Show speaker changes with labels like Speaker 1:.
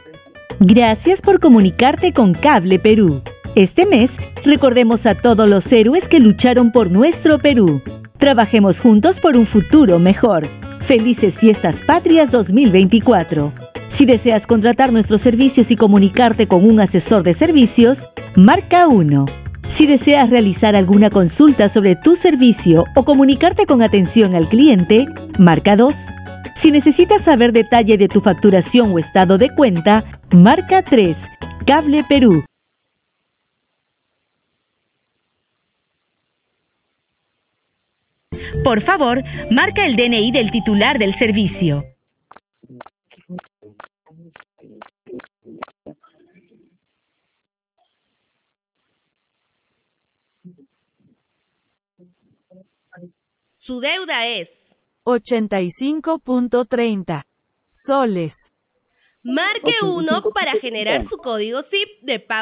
Speaker 1: Gracias por comunicarte con Cable Perú. Este mes, recordemos a todos los héroes que lucharon por nuestro Perú. Trabajemos juntos por un futuro mejor. Felices Fiestas Patrias 2024. Si deseas contratar nuestros servicios y comunicarte con un asesor de servicios, marca 1. Si deseas realizar alguna consulta sobre tu servicio o comunicarte con atención al cliente, marca 2. Si necesitas saber detalle de tu facturación o estado de cuenta, marca 3. Cable Perú. Por favor, marca el DNI del titular del servicio. Su deuda es
Speaker 2: 85.30 soles.
Speaker 1: Marque 1 para generar su código SIP de pago.